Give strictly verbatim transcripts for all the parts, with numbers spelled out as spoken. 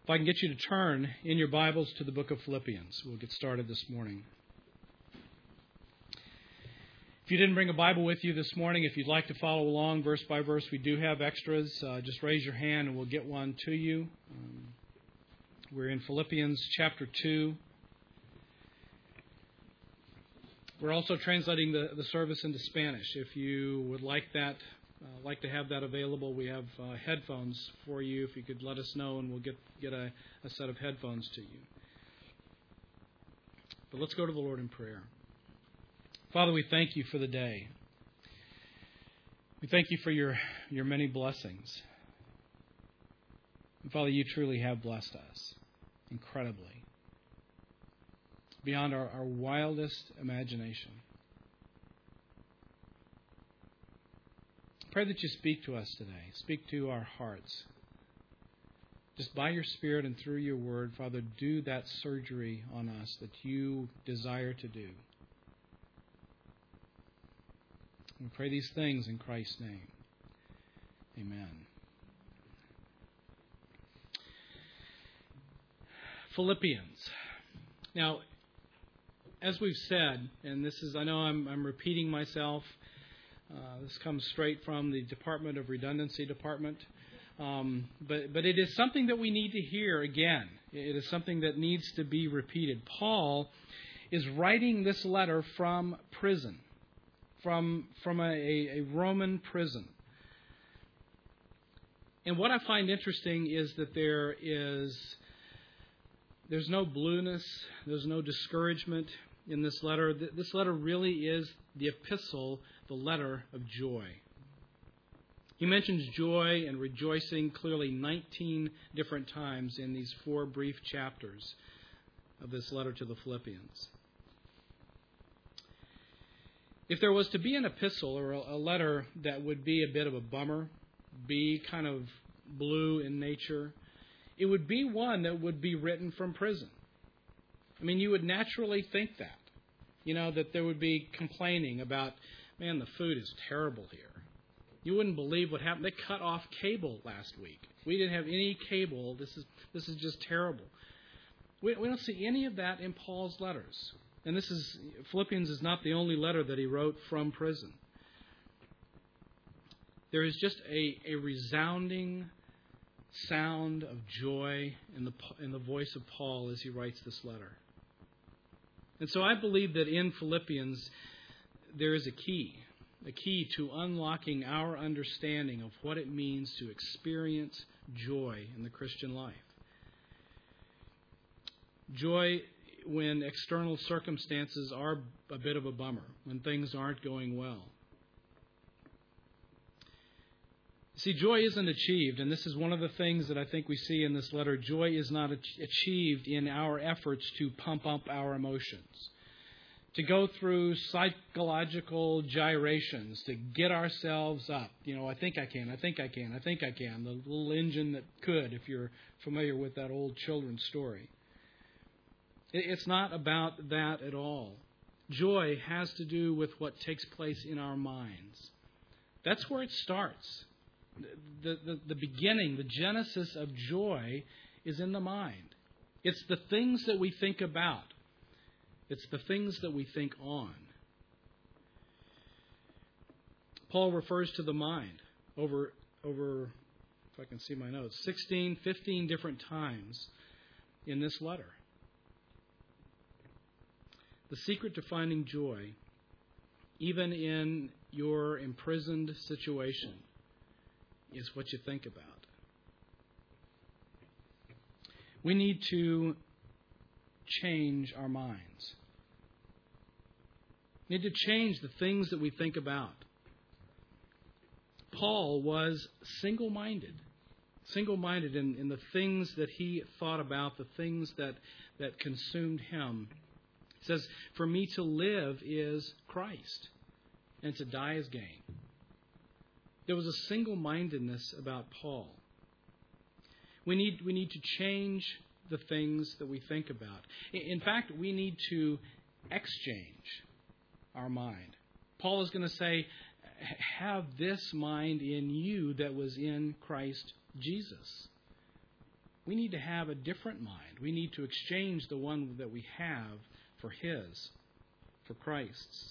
If I can get you to turn in your Bibles to the book of Philippians, we'll get started this morning. If you didn't bring a Bible with you this morning, if you'd like to follow along verse by verse, we do have extras. Uh, just raise your hand and we'll get one to you. Um, we're in Philippians chapter two. We're also translating the, the service into Spanish. If you would like that, uh, like to have that available, we have uh, headphones for you. If you could let us know, and we'll get get a, a set of headphones to you. But let's go to the Lord in prayer. Father, we thank you for the day. We thank you for your, your many blessings. And Father, you truly have blessed us incredibly, beyond our, our wildest imagination. I pray that you speak to us today. Speak to our hearts. Just by your Spirit and through your word, Father, do that surgery on us that you desire to do. We pray these things in Christ's name. Amen. Philippians. Now, as we've said, and this is, I know I'm, I'm repeating myself, uh, this comes straight from the Department of Redundancy Department, um, but, but it is something that we need to hear again. It is something that needs to be repeated. Paul is writing this letter from prison. From from a, a Roman prison. And what I find interesting is that there is there's no blueness, there's no discouragement in this letter. This letter really is the epistle, the letter of joy. He mentions joy and rejoicing clearly nineteen different times in these four brief chapters of this letter to the Philippians. If there was to be an epistle or a letter that would be a bit of a bummer, be kind of blue in nature, it would be one that would be written from prison. I mean, you would naturally think that. You know, that there would be complaining about, man, the food is terrible here. You wouldn't believe what happened. They cut off cable last week. We didn't have any cable. This is this is just terrible. We, we don't see any of that in Paul's letters. And this is, Philippians is not the only letter that he wrote from prison. There is just a, a resounding sound of joy in the in the voice of Paul as he writes this letter. And so I believe that in Philippians there is a key, a key to unlocking our understanding of what it means to experience joy in the Christian life. Joy when external circumstances are a bit of a bummer, when things aren't going well. See, joy isn't achieved, and this is one of the things that I think we see in this letter. Joy is not achieved in our efforts to pump up our emotions, to go through psychological gyrations, to get ourselves up. You know, I think I can, I think I can, I think I can. The little engine that could, if you're familiar with that old children's story. It's not about that at all. Joy has to do with what takes place in our minds. That's where it starts. The, the, the beginning, the genesis of joy is in the mind. It's the things that we think about. It's the things that we think on. Paul refers to the mind over, over, if I can see my notes, sixteen, fifteen different times in this letter. The secret to finding joy, even in your imprisoned situation, is what you think about. We need to change our minds. We need to change the things that we think about. Paul was single-minded. Single-minded in, in the things that he thought about, the things that, that consumed him. He says, for me to live is Christ, and to die is gain. There was a single-mindedness about Paul. We need, we need to change the things that we think about. In fact, we need to exchange our mind. Paul is going to say, have this mind in you that was in Christ Jesus. We need to have a different mind. We need to exchange the one that we have for His, for Christ's.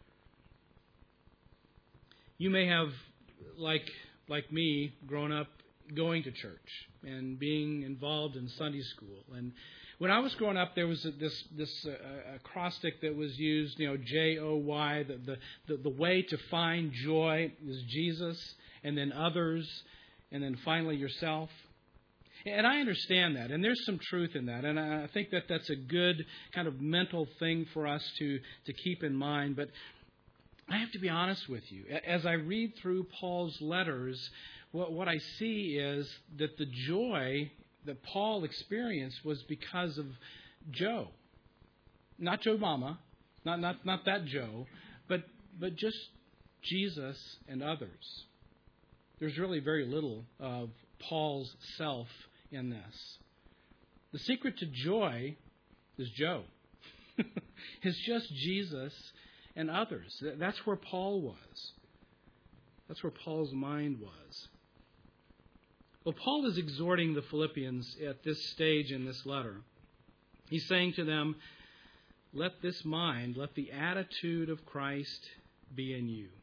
You may have, like like me, grown up going to church and being involved in Sunday school. And when I was growing up, there was a, this this uh, acrostic that was used, you know, J O Y. The, the the the way to find joy is Jesus, and then others, and then finally yourself. And I understand that, and there's some truth in that, and I think that that's a good kind of mental thing for us to to keep in mind. But I have to be honest with you. As I read through Paul's letters, what, what I see is that the joy that Paul experienced was because of Joe. Not Joe Mama, not not not that Joe, but but just Jesus and others. There's really very little of Paul's self in this. The secret to joy is Joe. It's just Jesus and others. That's where Paul was. That's where Paul's mind was. Well, Paul is exhorting the Philippians at this stage in this letter. He's saying to them, let this mind, let the attitude of Christ be in you.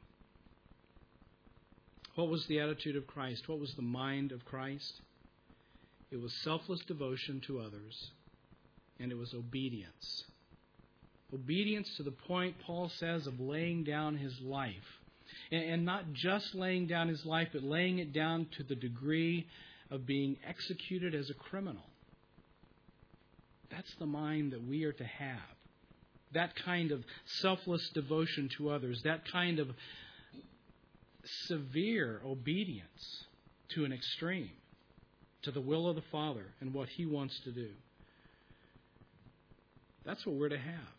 What was the attitude of Christ? What was the mind of Christ? It was selfless devotion to others, and it was obedience. Obedience to the point, Paul says, of laying down his life. And not just laying down his life, but laying it down to the degree of being executed as a criminal. That's the mind that we are to have. That kind of selfless devotion to others. That kind of severe obedience to an extreme, to the will of the Father and what He wants to do. That's what we're to have.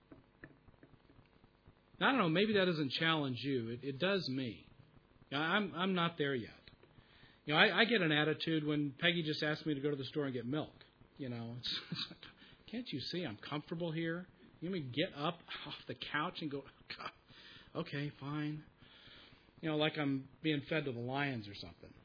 I don't know, maybe that doesn't challenge you. It, it does me. I'm I'm not there yet. You know, I, I get an attitude when Peggy just asked me to go to the store and get milk. You know, it's, it's like, can't you see I'm comfortable here? You want me to get up off the couch and go, God, okay, fine. You know, like I'm being fed to the lions or something.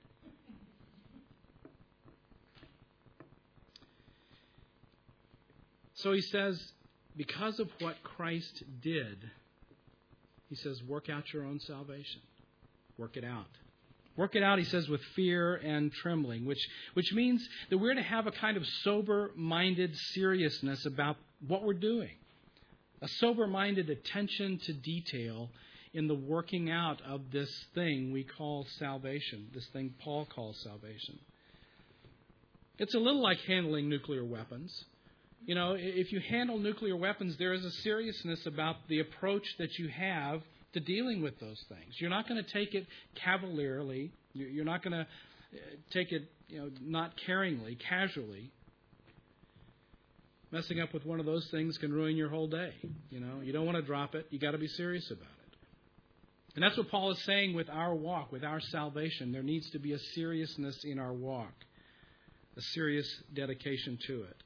So he says, because of what Christ did, he says, work out your own salvation. Work it out. Work it out, he says, with fear and trembling, which, which means that we're to have a kind of sober-minded seriousness about what we're doing. A sober-minded attention to detail in the working out of this thing we call salvation, this thing Paul calls salvation. It's a little like handling nuclear weapons. You know, if you handle nuclear weapons, there is a seriousness about the approach that you have to dealing with those things. You're not going to take it cavalierly. You're not going to take it, you know, not caringly, casually. Messing up with one of those things can ruin your whole day. You know, you don't want to drop it. You got to be serious about it. And that's what Paul is saying with our walk, with our salvation. There needs to be a seriousness in our walk, a serious dedication to it.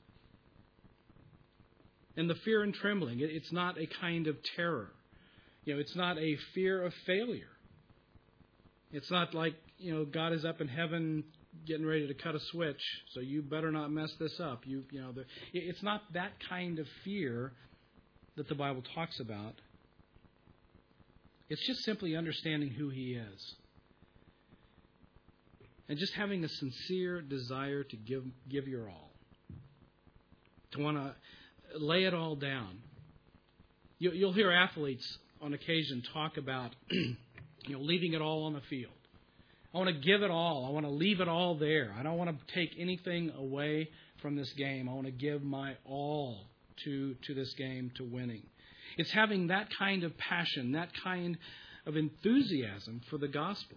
And the fear and trembling, it's not a kind of terror. You know, it's not a fear of failure. It's not like, you know, God is up in heaven getting ready to cut a switch, so you better not mess this up. You, you know, the, it's not that kind of fear that the Bible talks about. It's just simply understanding who He is. And just having a sincere desire to give give your all. To want to lay it all down. You, you'll hear athletes on occasion talk about, you know, leaving it all on the field. I want to give it all. I want to leave it all there. I don't want to take anything away from this game. I want to give my all to, to this game, to winning. It's having that kind of passion, that kind of enthusiasm for the gospel.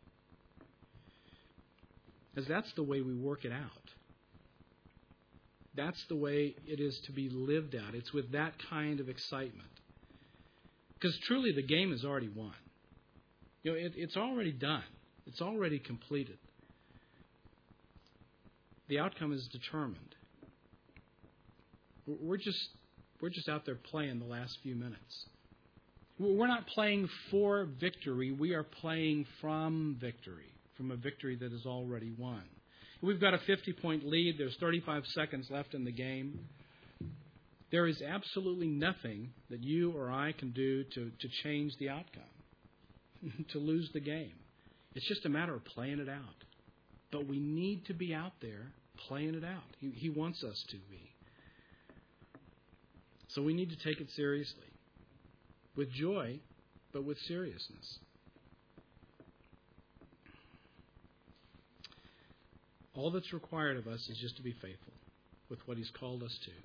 Because that's the way we work it out. That's the way it is to be lived out. It's with that kind of excitement. Because truly the game is already won. You know, it, it's already done. It's already completed. The outcome is determined. We're just we're just out there playing the last few minutes. We're not playing for victory. We are playing from victory, from a victory that is already won. we've got a fifty-point lead. There's thirty-five seconds left in the game. There is absolutely nothing that you or I can do to, to change the outcome, to lose the game. It's just a matter of playing it out. But we need to be out there playing it out. He, he wants us to be. So we need to take it seriously. With joy, but with seriousness. All that's required of us is just to be faithful with what He's called us to.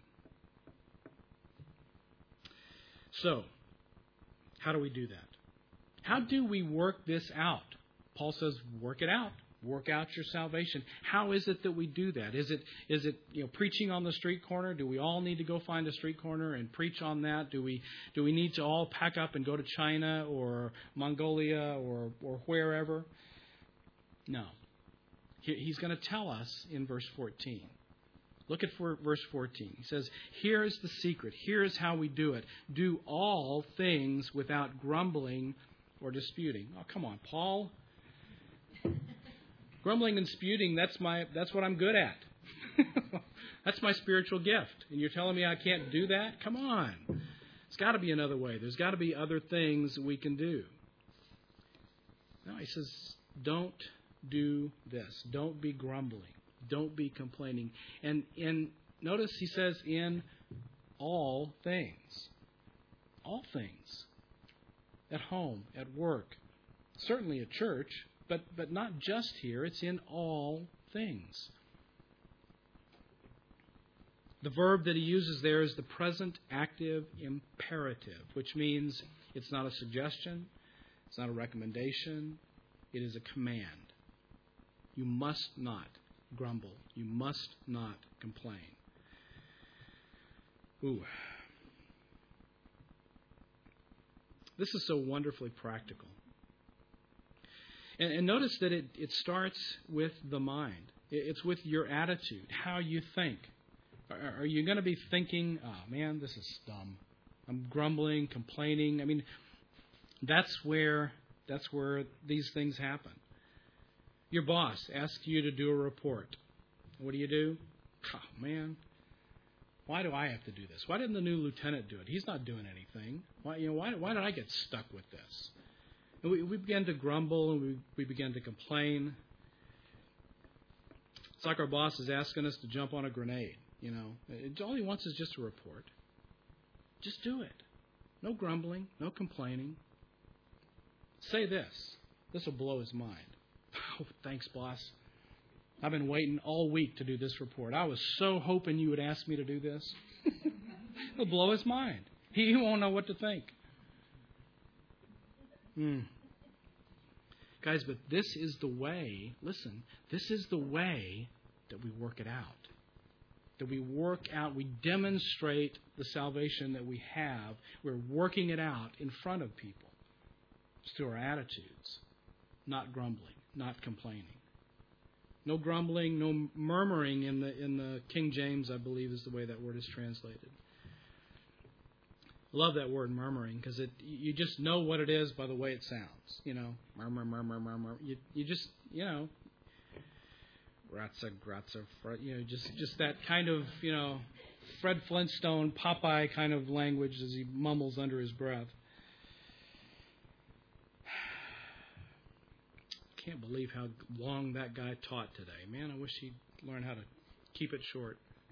So, how do we do that? How do we work this out? Paul says, work it out. Work out your salvation. How is it that we do that? Is it is it you know preaching on the street corner? Do we all need to go find a street corner and preach on that? Do we do we need to all pack up and go to China or Mongolia or or wherever? No. He, he's going to tell us in verse fourteen. Look at for, verse fourteen. He says, "Here's the secret. Here's how we do it. Do all things without grumbling or disputing." Oh, come on, Paul. Grumbling and disputing, that's my that's what I'm good at. That's my spiritual gift. And you're telling me I can't do that? Come on. There's got to be another way. There's got to be other things we can do. No, he says, don't do this. Don't be grumbling. Don't be complaining. And in notice he says in all things. All things. At home, at work, certainly at church. But but not just here. It's in all things. The verb that he uses there is the present active imperative, which means it's not a suggestion, it's not a recommendation, it is a command. You must not grumble. You must not complain. Ooh. This is so wonderfully practical. And, and notice that it, it starts with the mind. It's with your attitude, how you think. Are, are you going to be thinking, oh man, this is dumb. I'm grumbling, complaining. I mean, that's where that's where these things happen. Your boss asks you to do a report. What do you do? Oh man, why do I have to do this? Why didn't the new lieutenant do it? He's not doing anything. Why, you know, why, why did I get stuck with this? And we, we began to grumble and we, we began to complain. It's like our boss is asking us to jump on a grenade. You know, it, all he wants is just a report. Just do it. No grumbling, no complaining. Say this. This will blow his mind. Oh, thanks, boss. I've been waiting all week to do this report. I was so hoping you would ask me to do this. It'll blow his mind. He won't know what to think. Mm. Guys, but this is the way, listen, this is the way that we work it out. That we work out, we demonstrate the salvation that we have. We're working it out in front of people. It's through our attitudes, not grumbling, not complaining. No grumbling, no murmuring in the in the King James, I believe, is the way that word is translated. I love that word murmuring because it you just know what it is by the way it sounds. You know, murmur, murmur, murmur. You you just you know, grazza, grazza, you know, just just that kind of you know, Fred Flintstone, Popeye kind of language as he mumbles under his breath. Can't believe how long that guy taught today. Man, I wish he'd learn how to keep it short.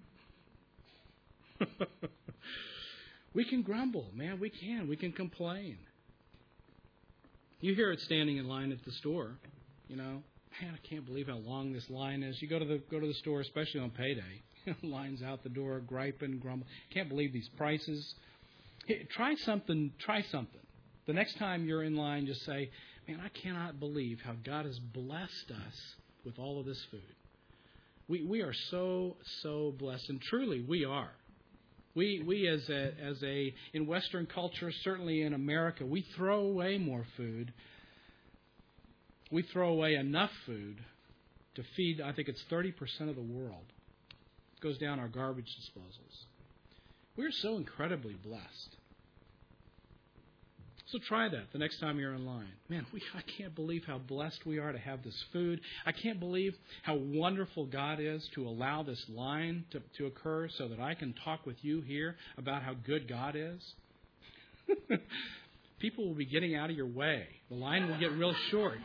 We can grumble, man. We can. We can complain. You hear it standing in line at the store. You know, man, I can't believe how long this line is. You go to the go to the store, especially on payday. Lines out the door, griping, grumble. Can't believe these prices. Hey, try something. Try something. The next time you're in line, just say, "Man, I cannot believe how God has blessed us with all of this food. We we are so so blessed, and truly we are." We we as a as a in Western culture, certainly in America, we throw away more food. We throw away enough food to feed, I think it's thirty percent of the world. It goes down our garbage disposals. We're so incredibly blessed. So try that the next time you're in line. Man, we, I can't believe how blessed we are to have this food. I can't believe how wonderful God is to allow this line to, to occur so that I can talk with you here about how good God is. People will be getting out of your way. The line will get real short.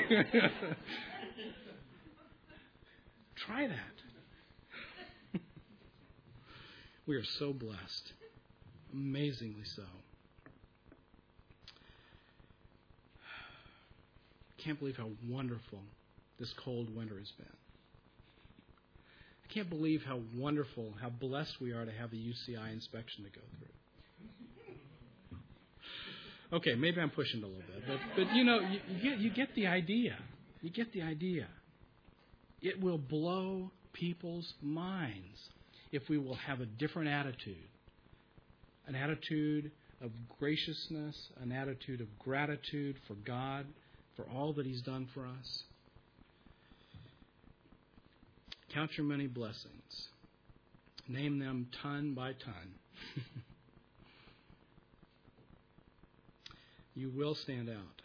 Try that. We are so blessed. Amazingly so. Can't believe how wonderful this cold winter has been. I can't believe how wonderful, how blessed we are to have a U C I inspection to go through. Okay, maybe I'm pushing it a little bit, but, but you know, you, you get you get the idea. You get the idea. It will blow people's minds if we will have a different attitude, an attitude of graciousness, an attitude of gratitude for God, for all that He's done for us. Count your many blessings. Name them ton by ton. You will stand out.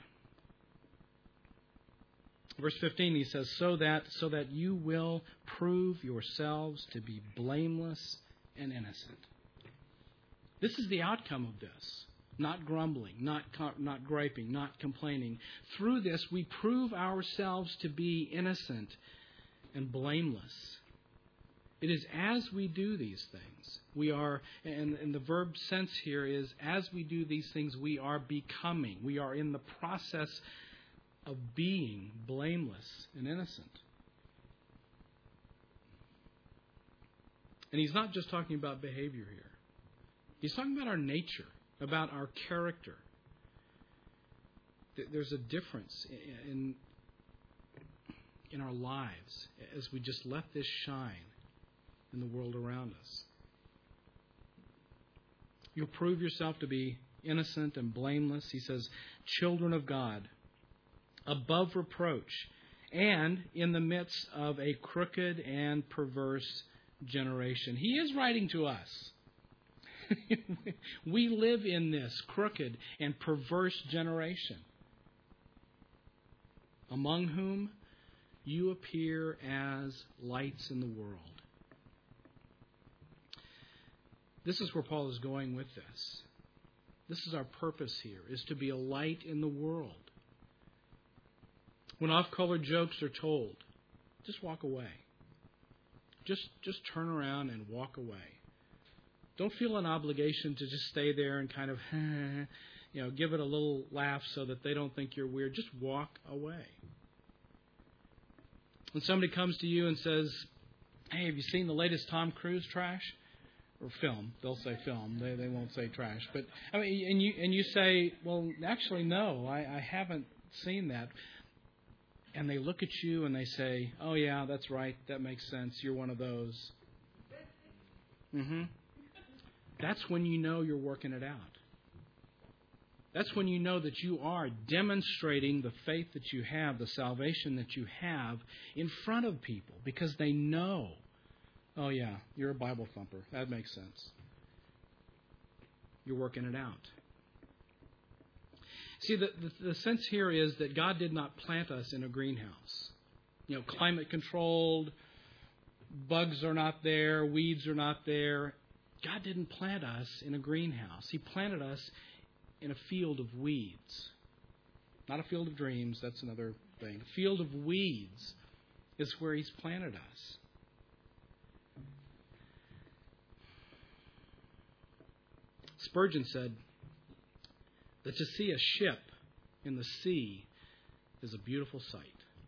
Verse fifteen, he says, so that so that you will prove yourselves to be blameless and innocent. This is the outcome of this. Not grumbling, not not griping, not complaining. Through this, we prove ourselves to be innocent and blameless. It is as we do these things, we are, and, and the verb sense here is, as we do these things, we are becoming. We are in the process of being blameless and innocent. And he's not just talking about behavior here. He's talking about our nature, about our character. There's a difference in in our lives as we just let this shine in the world around us. You'll prove yourself to be innocent and blameless. He says, children of God, above reproach, and in the midst of a crooked and perverse generation. He is writing to us. We live in this crooked and perverse generation, among whom you appear as lights in the world. This is where Paul is going with this. This is our purpose here, is to be a light in the world. When off-color jokes are told, just walk away. Just, just turn around and walk away. Don't feel an obligation to just stay there and kind of, you know, give it a little laugh so that they don't think you're weird. Just walk away. When somebody comes to you and says, hey, have you seen the latest Tom Cruise trash? Or film. They'll say film. They they won't say trash. But I mean, and you and you say, well, actually, no, I, I haven't seen that. And they look at you and they say, oh, yeah, that's right. That makes sense. You're one of those. Mm-hmm. That's when you know you're working it out. That's when you know that you are demonstrating the faith that you have, the salvation that you have in front of people, because they know, oh, yeah, you're a Bible thumper. That makes sense. You're working it out. See, the, the, the sense here is that God did not plant us in a greenhouse. You know, climate controlled, bugs are not there, weeds are not there. God didn't plant us in a greenhouse. He planted us in a field of weeds. Not a field of dreams, that's another thing. A field of weeds is where He's planted us. Spurgeon said that to see a ship in the sea is a beautiful sight.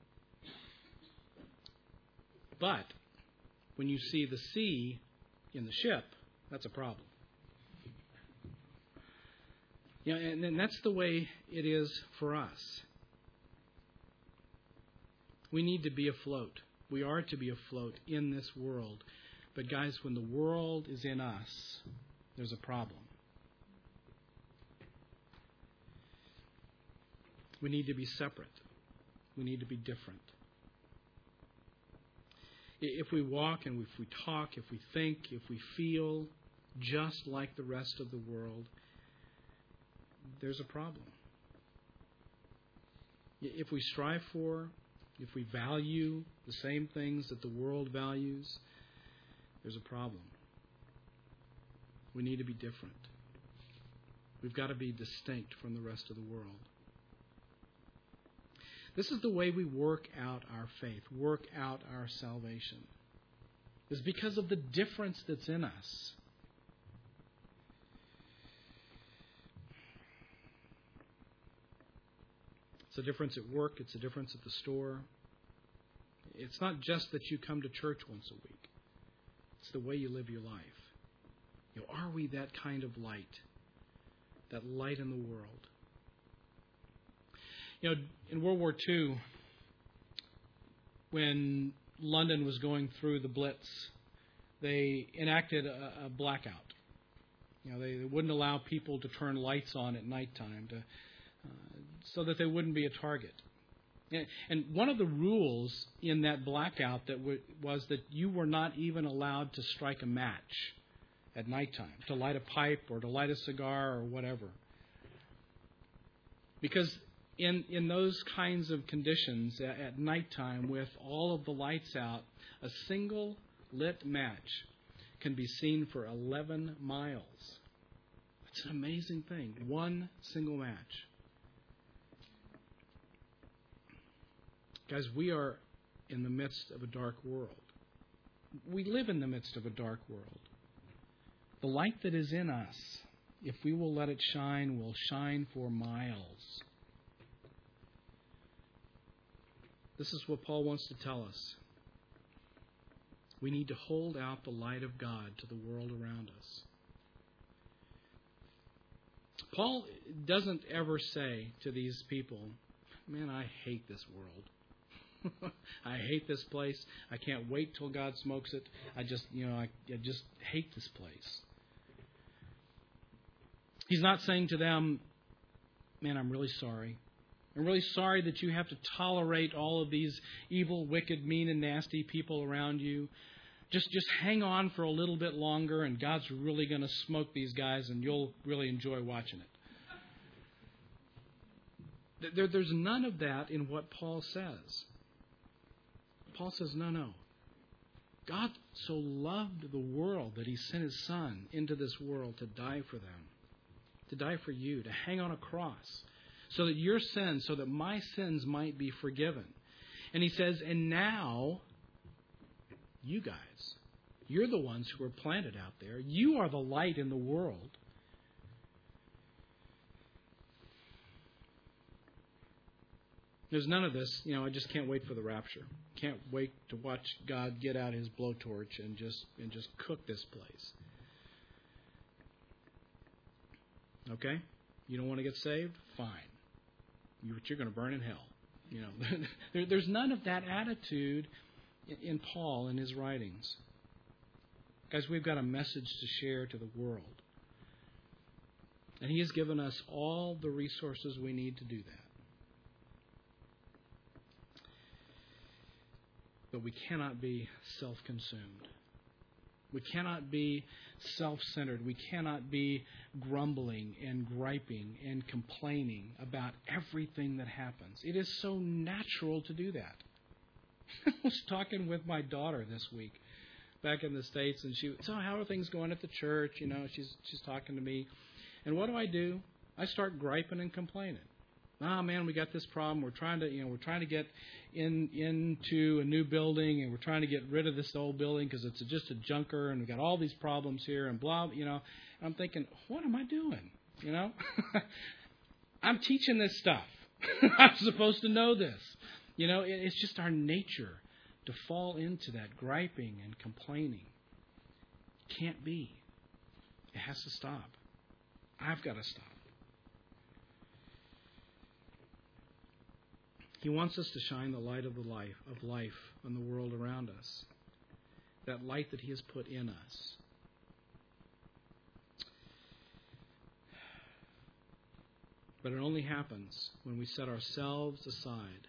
But when you see the sea in the ship, that's a problem. You know, and, and that's the way it is for us. We need to be afloat. We are to be afloat in this world. But guys, when the world is in us, there's a problem. We need to be separate. We need to be different. If we walk and if we talk, if we think, if we feel just like the rest of the world, there's a problem. If we strive for, if we value the same things that the world values, there's a problem. We need to be different. We've got to be distinct from the rest of the world. This is the way we work out our faith, work out our salvation. It's because of the difference that's in us. It's a difference at work. It's a difference at the store. It's not just that you come to church once a week. It's the way you live your life. You know, are we that kind of light? That light in the world? You know, in World War Two, when London was going through the Blitz, they enacted a, a blackout. You know, they, they wouldn't allow people to turn lights on at nighttime to, uh, so that they wouldn't be a target. And, and one of the rules in that blackout that w- was that you were not even allowed to strike a match at nighttime, to light a pipe or to light a cigar or whatever. Because in in those kinds of conditions at, at nighttime with all of the lights out, a single lit match can be seen for eleven miles. It's an amazing thing. One single match. Guys, we are in the midst of a dark world. We live in the midst of a dark world. The light that is in us, if we will let it shine, will shine for miles. This is what Paul wants to tell us. We need to hold out the light of God to the world around us. Paul doesn't ever say to these people, man, I hate this world. I hate this place. I can't wait till God smokes it. I just, you know, I, I just hate this place. He's not saying to them, man, I'm really sorry. I'm really sorry that you have to tolerate all of these evil, wicked, mean, and nasty people around you. Just just hang on for a little bit longer, and God's really going to smoke these guys, and you'll really enjoy watching it. There, there's none of that in what Paul says. Paul says, no, no. God so loved the world that He sent His Son into this world to die for them, to die for you, to hang on a cross, so that your sins, so that my sins might be forgiven. And He says, and now, you guys, you're the ones who are planted out there. You are the light in the world. There's none of this, you know, I just can't wait for the rapture. Can't wait to watch God get out His blowtorch and just and just cook this place. Okay? You don't want to get saved? Fine. You, you're going to burn in hell. You know, there, there's none of that attitude in, in Paul and his writings. Guys, we've got a message to share to the world. And He has given us all the resources we need to do that. But we cannot be self-consumed. We cannot be self-centered. We cannot be grumbling and griping and complaining about everything that happens. It is so natural to do that. I was talking with my daughter this week back in the States, and she, so how are things going at the church? You know, she's she's talking to me. And what do I do? I start griping and complaining. Ah, oh, man, we got this problem. We're trying to, you know, we're trying to get in into a new building, and we're trying to get rid of this old building because it's just a junker, and we got all these problems here, and blah, you know. I'm thinking, what am I doing? You know, I'm teaching this stuff. I'm supposed to know this. You know, it's just our nature to fall into that griping and complaining. Can't be. It has to stop. I've got to stop. He wants us to shine the light of the life of life on the world around us. That light that He has put in us. But it only happens when we set ourselves aside.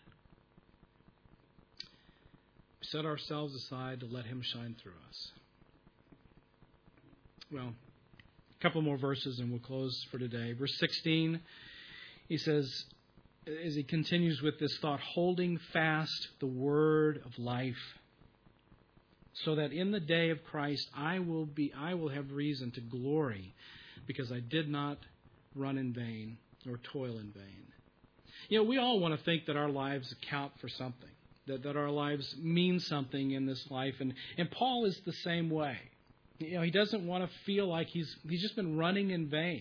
Set ourselves aside to let Him shine through us. Well, a A couple more verses and we'll close for today. Verse sixteen, he says, as he continues with this thought, holding fast the word of life, so that in the day of Christ I will be I will have reason to glory, because I did not run in vain or toil in vain. You know, we all want to think that our lives count for something, that, that our lives mean something in this life. And, and Paul is the same way. You know, he doesn't want to feel like he's he's just been running in vain.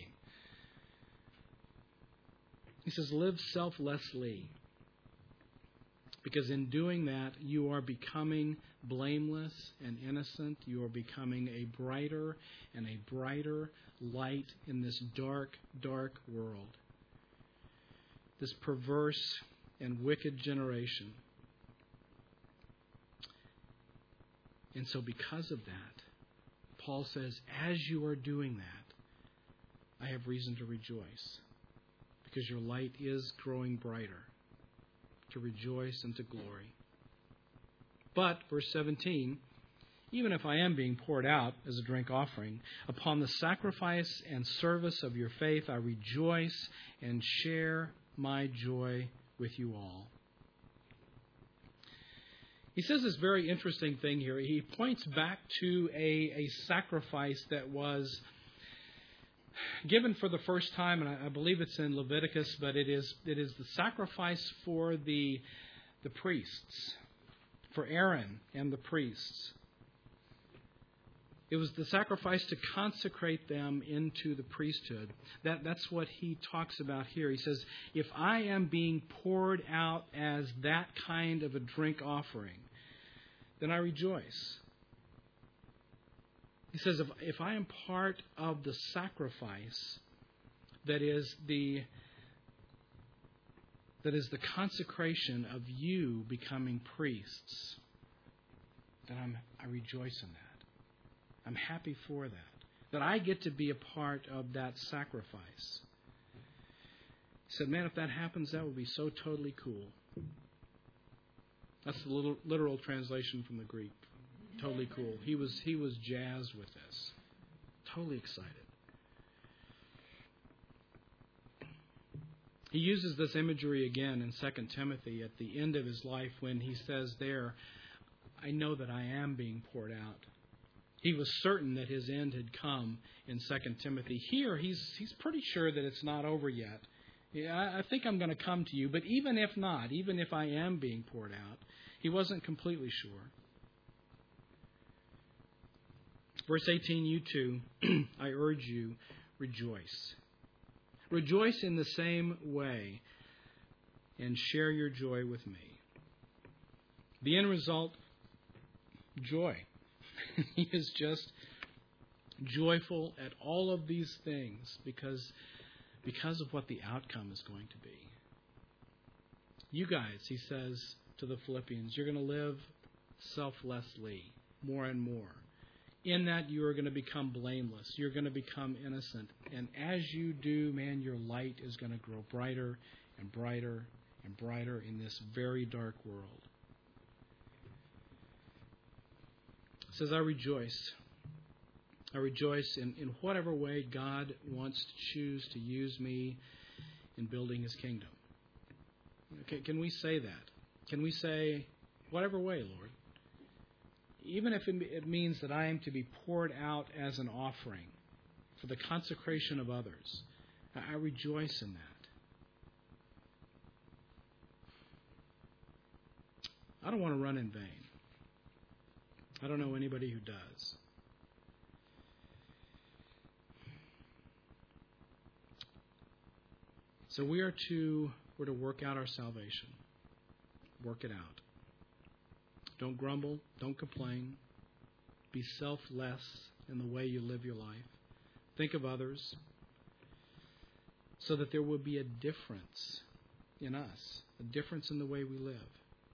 He says, live selflessly, because in doing that, you are becoming blameless and innocent. You are becoming a brighter and a brighter light in this dark, dark world. This perverse and wicked generation. And so because of that, Paul says, as you are doing that, I have reason to rejoice, because your light is growing brighter, to rejoice and to glory. But, verse seventeen, even if I am being poured out as a drink offering, upon the sacrifice and service of your faith, I rejoice and share my joy with you all. He says this very interesting thing here. He points back to a, a sacrifice that was given for the first time, and I, I believe it's in Leviticus, but it is it is the sacrifice for the the priests, for Aaron and the priests. It was the sacrifice to consecrate them into the priesthood. That, that's what he talks about here. He says, if I am being poured out as that kind of a drink offering, then I rejoice. He says, if, if I am part of the sacrifice that is the that is the consecration of you becoming priests, then I'm, I rejoice in that. I'm happy for that, that I get to be a part of that sacrifice. He said, man, if that happens, that would be so totally cool. That's the little, literal translation from the Greek. Totally cool. He was he was jazzed with this. Totally excited. He uses this imagery again in Second Timothy at the end of his life when he says there, I know that I am being poured out. He was certain that his end had come in Second Timothy. Here, he's he's pretty sure that it's not over yet. Yeah, I, I think I'm going to come to you, but even if not, even if I am being poured out, he wasn't completely sure. Verse eighteen, you too, I urge you, rejoice. Rejoice in the same way and share your joy with me. The end result, joy. He is just joyful at all of these things because, because of what the outcome is going to be. You guys, he says to the Philippians, you're going to live selflessly more and more. In that you are going to become blameless. You're going to become innocent. And as you do, man, your light is going to grow brighter and brighter and brighter in this very dark world. It says, I rejoice. I rejoice in, in whatever way God wants to choose to use me in building His kingdom. Okay, can we say that? Can we say, whatever way, Lord? Even if it means that I am to be poured out as an offering for the consecration of others, I rejoice in that. I don't want to run in vain. I don't know anybody who does. So we are to we're to work out our salvation. Work it out. Don't grumble. Don't complain. Be selfless in the way you live your life. Think of others so that there will be a difference in us, a difference in the way we live.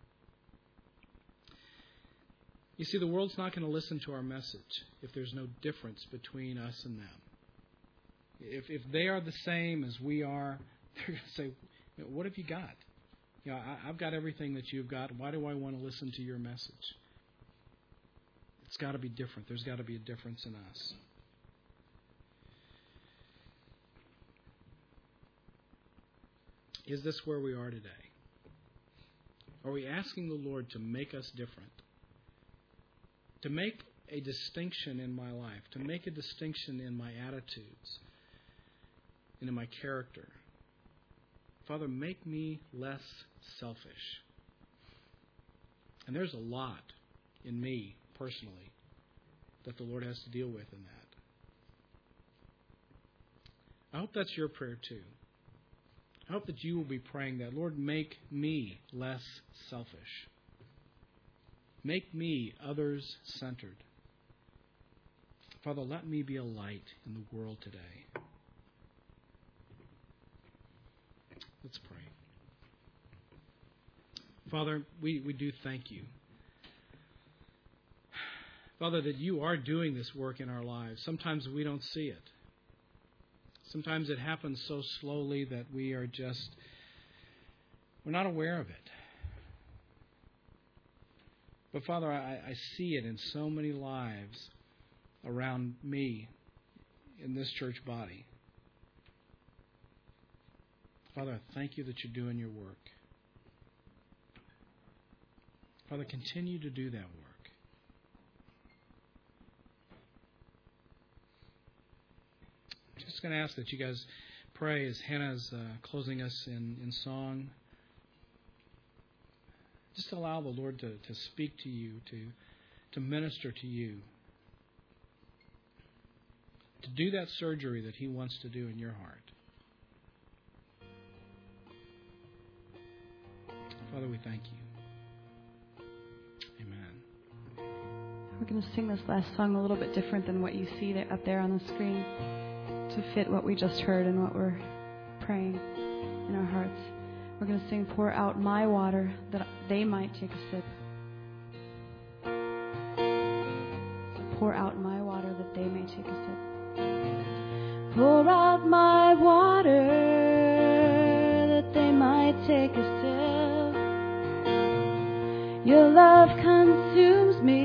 You see, the world's not going to listen to our message if there's no difference between us and them. If if they are the same as we are, they're going to say, what have you got? You know, I, I've got everything that you've got. Why do I want to listen to your message? It's got to be different. There's got to be a difference in us. Is this where we are today? Are we asking the Lord to make us different? To make a distinction in my life, to make a distinction in my attitudes and in my character. Father, make me less selfish. And there's a lot in me personally that the Lord has to deal with in that. I hope that's your prayer too. I hope that you will be praying that, Lord, make me less selfish. Make me others-centered. Father, let me be a light in the world today. Let's pray. Father, we, we do thank you. Father, that you are doing this work in our lives. Sometimes we don't see it. Sometimes it happens so slowly that we are just, we're not aware of it. But Father, I, I see it in so many lives around me in this church body. Father, I thank you that you're doing your work. Father, continue to do that work. Just going to ask that you guys pray as Hannah's uh, closing us in, in song. Just allow the Lord to, to speak to you, to, to minister to you, to do that surgery that He wants to do in your heart. Father, we thank you. Amen. We're going to sing this last song a little bit different than what you see there, up there on the screen, to fit what we just heard and what we're praying in our hearts. We're going to sing, pour out my water that they might take a sip. So pour out my water that they may take a sip. Pour out my water that they might take a sip. Your love consumes me,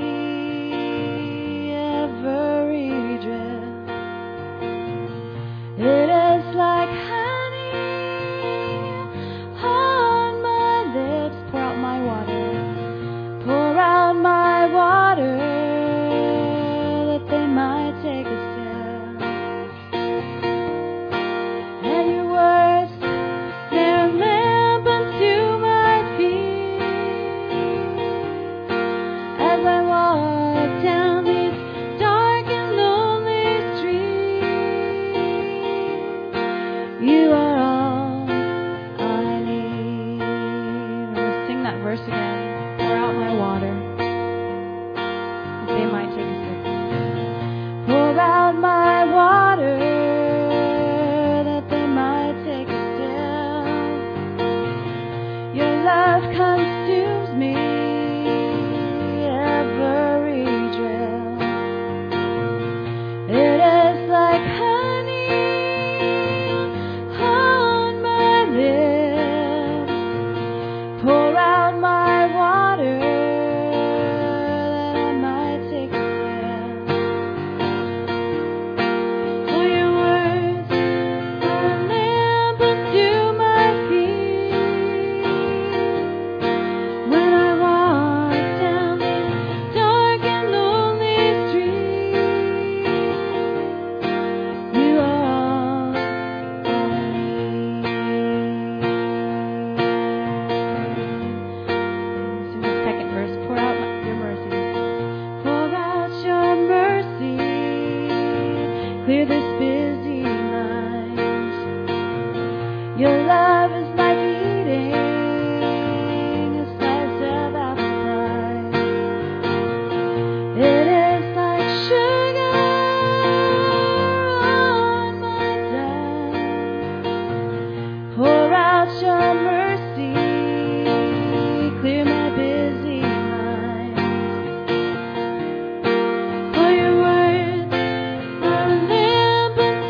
every drip. It is like honey on my lips. Pour out my water. Pour out my water that they might take a sip. And your words, they're a lamp unto my feet. As I walk down these dark and lonely streets, you are all I need. I'm going to sing that verse again. Pour out my water that they might take a sip. Pour out my water that they might take a sip. Your love consumes me, every drip. It is like honey on my lips. Pour out my water that I might take a sip. For your words are a lamp unto my feet. When I walk down these dark and lonely streets, you are all I need. Sing the second verse. Pour out your mercy. Pour out your mercy. Clear this busy mind. Your love is like eating a slice of apple pie. It is like sugar on my tongue. Pour out your mercy, clear my busy mind. For your words are a lamp unto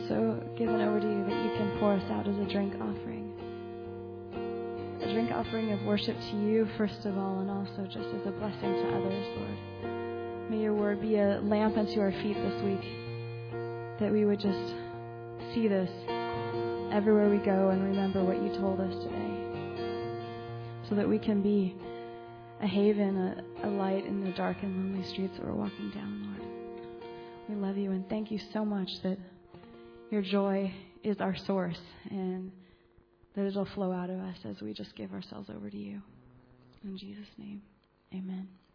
so given over to you that you can pour us out as a drink offering. A drink offering of worship to you, first of all, and also just as a blessing to others, Lord. May your word be a lamp unto our feet this week, that we would just see this everywhere we go and remember what you told us today, so that we can be a haven, a, a light in the dark and lonely streets that we're walking down, Lord. We love you and thank you so much that your joy is our source and that it'll flow out of us as we just give ourselves over to you. In Jesus' name, amen.